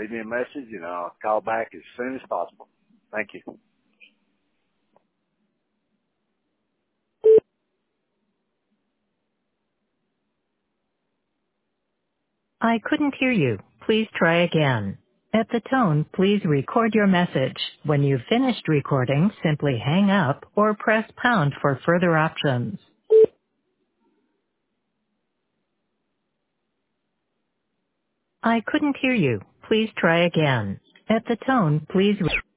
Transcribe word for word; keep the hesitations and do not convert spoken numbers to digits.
leave me a message, and I'll call back as soon as possible. Thank you. I couldn't hear you. Please try again. At the tone, please record your message. When you've finished recording, simply hang up or press pound for further options. I couldn't hear you. Please try again. At the tone, please